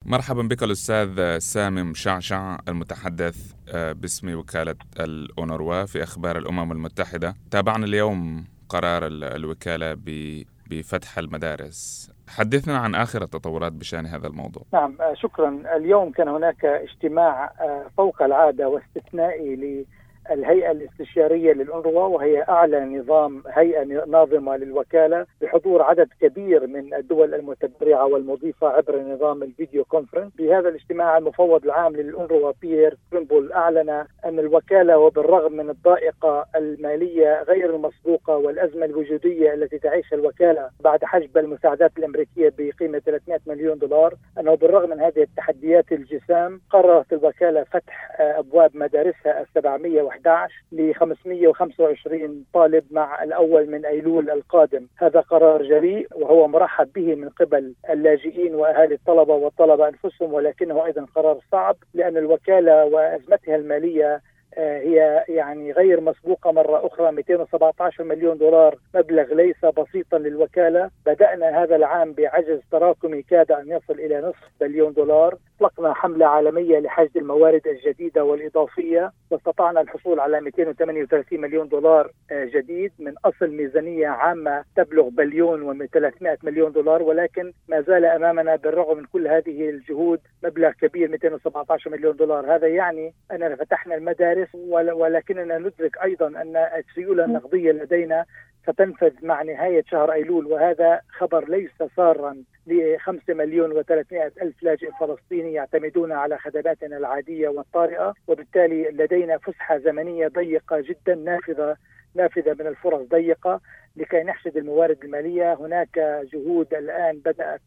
مرحبا بك الأستاذ سامي مشعشع، المتحدث باسم وكالة الأونروا في أخبار الأمم المتحدة. تابعنا اليوم قرار الوكالة بفتح المدارس. حدثنا عن آخر التطورات بشأن هذا الموضوع. نعم، شكرا. اليوم كان هناك اجتماع فوق العادة واستثنائي للهيئة الاستشارية للأونروا، وهي أعلى هيئة ناظمة للوكالة، بحضور عدد كبير من الدول المتبرعة والمضيفة عبر نظام الفيديو كونفرنس. بهذا الاجتماع المفوض العام للأونروا بيير تريمبول أعلن أن الوكالة، وبالرغم من الضائقة المالية غير المسبوقة والأزمة الوجودية التي تعيشها الوكالة بعد حجب المساعدات الأمريكية بقيمة 300 مليون دولار، أنه بالرغم من هذه التحديات الجسام قررت الوكالة فتح أبواب مدارسها 711 ل 525 طالب مع الأول من أيلول القادم. هذا قرار جريء وهو مرحب به من قبل اللاجئين وأهالي الطلبة والطلبة أنفسهم، ولكنه أيضا قرار صعب لأن الوكالة وأزمتها المالية هي غير مسبوقة مرة أخرى. 217 مليون دولار مبلغ ليس بسيطا للوكالة. بدأنا هذا العام بعجز تراكمي كاد أن يصل إلى نصف بليون دولار. أطلقنا حملة عالمية لحشد الموارد الجديدة والإضافية، واستطعنا الحصول على 238 مليون دولار جديد من أصل ميزانية عامة تبلغ بليون و300 مليون دولار، ولكن ما زال أمامنا بالرغم من كل هذه الجهود مبلغ كبير 217 مليون دولار. هذا يعني أننا فتحنا المدارس، ولكننا ندرك أيضا أن السيولة النقدية لدينا ستنفذ مع نهاية شهر أيلول، وهذا خبر ليس سارا ل5 مليون و300 ألف لاجئ فلسطيني يعتمدون على خدماتنا العادية والطارئة، وبالتالي لدينا فسحة زمنية ضيقة جدا، نافذة من الفرص ضيقة لكي نحشد الموارد المالية. هناك جهود الآن بدأت،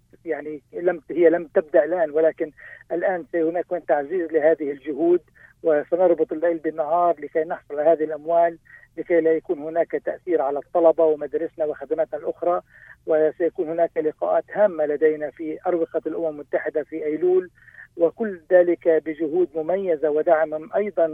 لم تبدأ الآن، ولكن الآن هناك تعزيز لهذه الجهود، وسنربط الليل بالنهار لكي نحصل على هذه الأموال، لكي لا يكون هناك تأثير على الطلبة ومدارسنا وخدماتنا الأخرى. وسيكون هناك لقاءات هامة لدينا في أروقة الأمم المتحدة في أيلول، وكل ذلك بجهود مميزة ودعم أيضا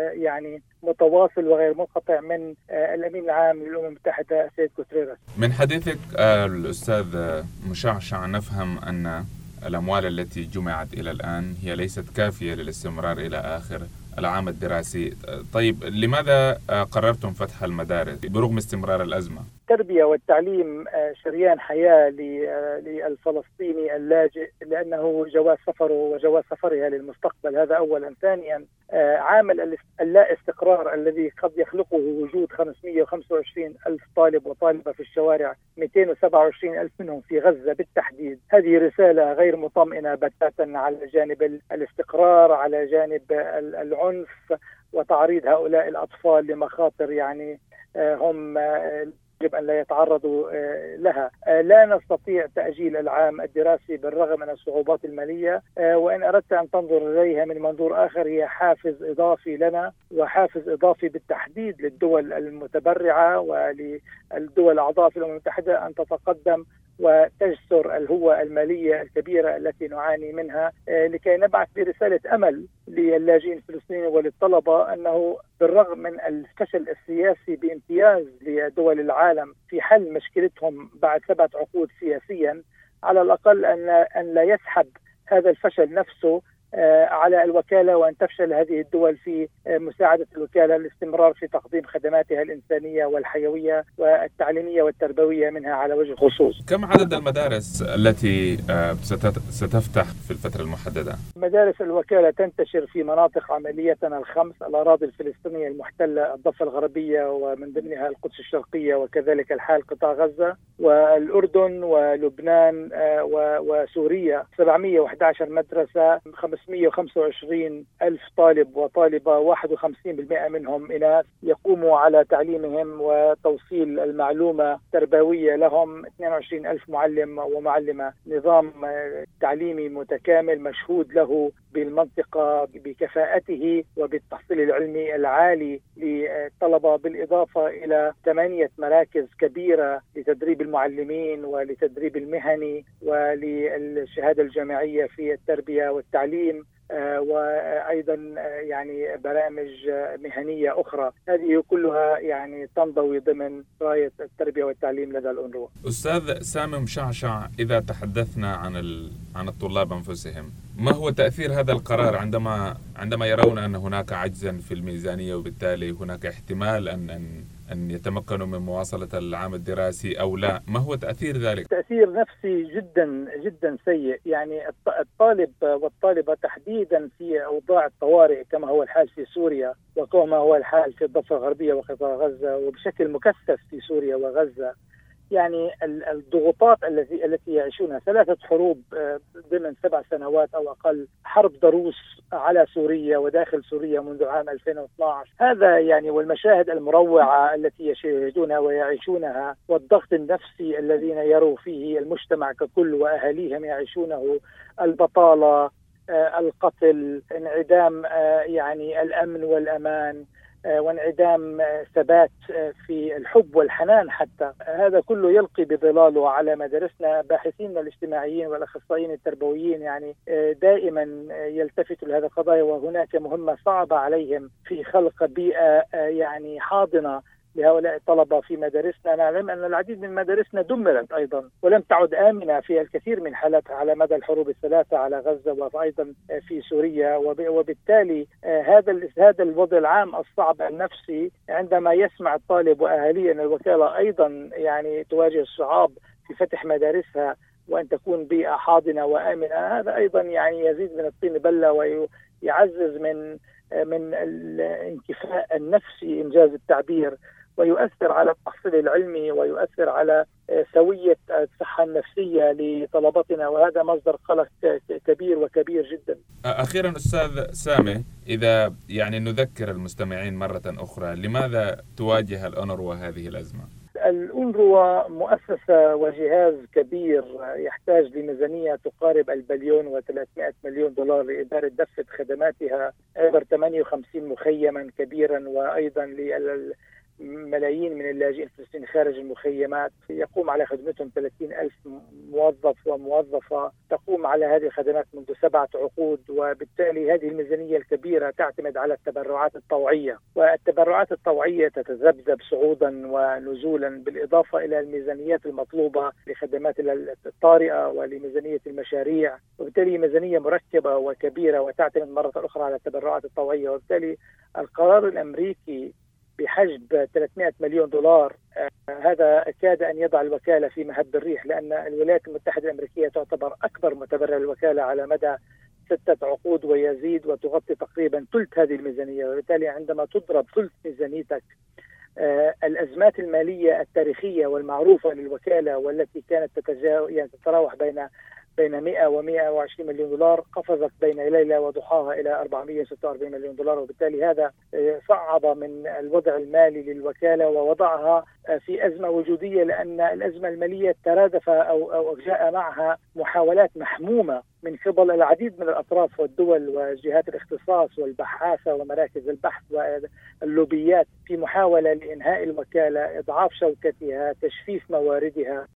متواصل وغير منقطع من الأمين العام للأمم المتحدة سيد كوتريراس. من حديثك الأستاذ مشعشع نفهم أن الأموال التي جمعت إلى الآن هي ليست كافية للاستمرار إلى آخر العام الدراسي. طيب، لماذا قررتم فتح المدارس برغم استمرار الأزمة؟ التربية والتعليم شريان حياة للفلسطيني اللاجئ، لأنه جواز سفره وجواز سفرها للمستقبل. هذا أولا. ثانيا، عامل اللا استقرار الذي قد يخلقه وجود 525 ألف طالب وطالبة في الشوارع، 227 ألف منهم في غزة بالتحديد. هذه رسالة غير مطمئنة بتاتا على جانب الاستقرار، على جانب العنف وتعريض هؤلاء الأطفال لمخاطر هم يجب أن لا يتعرضوا لها. لا نستطيع تأجيل العام الدراسي بالرغم من الصعوبات المالية، وإن أردت أن تنظر إليها من منظور آخر هي حافز إضافي لنا، وحافز إضافي بالتحديد للدول المتبرعة وللدول الأعضاء في الأمم المتحدة أن تتقدم وتجسر الهوة المالية الكبيرة التي نعاني منها، لكي نبعث برسالة أمل للاجئين الفلسطينيين وللطلبة أنه بالرغم من الفشل السياسي بامتياز لدول العالم في حل مشكلتهم بعد 7 عقود سياسيا، على الأقل أن لا يسحب هذا الفشل نفسه على الوكالة، وأن تفشل هذه الدول في مساعدة الوكالة الاستمرار في تقديم خدماتها الإنسانية والحيوية والتعليمية والتربوية منها على وجه الخصوص. كم عدد المدارس التي ستفتح في الفترة المحددة؟ مدارس الوكالة تنتشر في مناطق عمليتنا الخمس: الأراضي الفلسطينية المحتلة، الضفة الغربية ومن ضمنها القدس الشرقية، وكذلك الحال قطاع غزة والأردن ولبنان وسوريا. 711 مدرسة، 525 ألف طالب وطالبة، 51% منهم إناث، يقوموا على تعليمهم وتوصيل المعلومة التربوية لهم. 22 ألف معلم ومعلمة. نظام تعليمي متكامل مشهود له بالمنطقة بكفاءته وبالتحصيل العلمي العالي للطلبة، بالإضافة إلى 8 مراكز كبيرة لتدريب المعلمين ولتدريب المهني وللشهادة الجامعية في التربية والتعليم، وأيضا برامج مهنية أخرى. هذه كلها تنضوي ضمن راية التربية والتعليم لدى الأونروا. أستاذ سامي مشعشع، إذا تحدثنا عن الطلاب أنفسهم، ما هو تأثير هذا القرار عندما يرون أن هناك عجزا في الميزانية، وبالتالي هناك احتمال أن يتمكنوا من مواصلة العام الدراسي أو لا؟ ما هو تأثير ذلك؟ تأثير نفسي جدا جدا سيء. يعني الطالب والطالبة تحديدا في أوضاع الطوارئ كما هو الحال في سوريا وكما هو الحال في الضفة الغربية وقطاع غزة وبشكل مكثف في سوريا وغزة، يعني الضغوطات التي يعيشونها 3 حروب ضمن 7 سنوات أو أقل، حرب ضروس على سوريا وداخل سوريا منذ عام 2012، هذا يعني والمشاهد المروعة التي يشاهدونها ويعيشونها، والضغط النفسي الذين يروا فيه المجتمع ككل وأهاليهم يعيشونه، البطالة، القتل، انعدام يعني الأمن والأمان، وانعدام ثبات في الحب والحنان، حتى هذا كله يلقي بظلاله على مدارسنا. باحثين الاجتماعيين والأخصائيين التربويين يعني دائما يلتفتوا لهذه القضايا، وهناك مهمة صعبة عليهم في خلق بيئة يعني حاضنة لهؤلاء الطلبة في مدارسنا. نعلم أن العديد من مدارسنا دمرت أيضا ولم تعد آمنة في الكثير من حالاتها على مدى الحروب ال3 على غزة وأيضا في سوريا، وبالتالي هذا الوضع العام الصعب النفسي عندما يسمع الطالب وأهاليه أن الوكالة أيضا يعني تواجه الصعاب في فتح مدارسها وأن تكون بيئة حاضنة وآمنة، هذا أيضا يعني يزيد من الطين بلة ويعزز من الانكفاء النفسي إنجاز التعبير، ويؤثر على التحصيل العلمي ويؤثر على سوية الصحة النفسية لطلبتنا، وهذا مصدر قلق كبير وكبير جدا. أخيرا أستاذ سامي، إذا يعني نذكر المستمعين مرة أخرى، لماذا تواجه الأونروا هذه الأزمة؟ الأونروا مؤسسة وجهاز كبير يحتاج لميزانية تقارب $1,300,000,000 لإدارة دفة خدماتها عبر 58 مخيما كبيرا، وأيضا ملايين من اللاجئين الفلسطينيين خارج المخيمات. يقوم على خدمتهم 30,000 موظف وموظفة، تقوم على هذه الخدمات منذ 7 عقود، وبالتالي هذه الميزانية الكبيرة تعتمد على التبرعات الطوعية، والتبرعات الطوعية تتذبذب صعودا ونزولا، بالإضافة إلى الميزانيات المطلوبة لخدمات الطارئة ولميزانية المشاريع، وبالتالي ميزانية مركبة وكبيرة وتعتمد مرة أخرى على التبرعات الطوعية. وبالتالي القرار الأمريكي بحجب $300,000,000 هذا كاد أن يضع الوكالة في مهب الريح، لأن الولايات المتحدة الأمريكية تعتبر أكبر متبرع للوكالة على مدى 6 عقود ويزيد، وتغطي تقريبا ثلث هذه الميزانية. وبالتالي عندما تضرب ثلث ميزانيتك، الأزمات المالية التاريخية والمعروفة للوكالة والتي كانت تتراوح بين 100 و120 مليون دولار، قفزت بين ليلة وضحاها إلى 446 مليون دولار، وبالتالي هذا صعب من الوضع المالي للوكالة ووضعها في أزمة وجودية، لأن الأزمة المالية ترادف أو جاء معها محاولات محمومة من قبل العديد من الأطراف والدول وجهات الاختصاص والبحاثة ومراكز البحث واللوبيات في محاولة لإنهاء الوكالة، إضعاف شوكتها، تجفيف مواردها.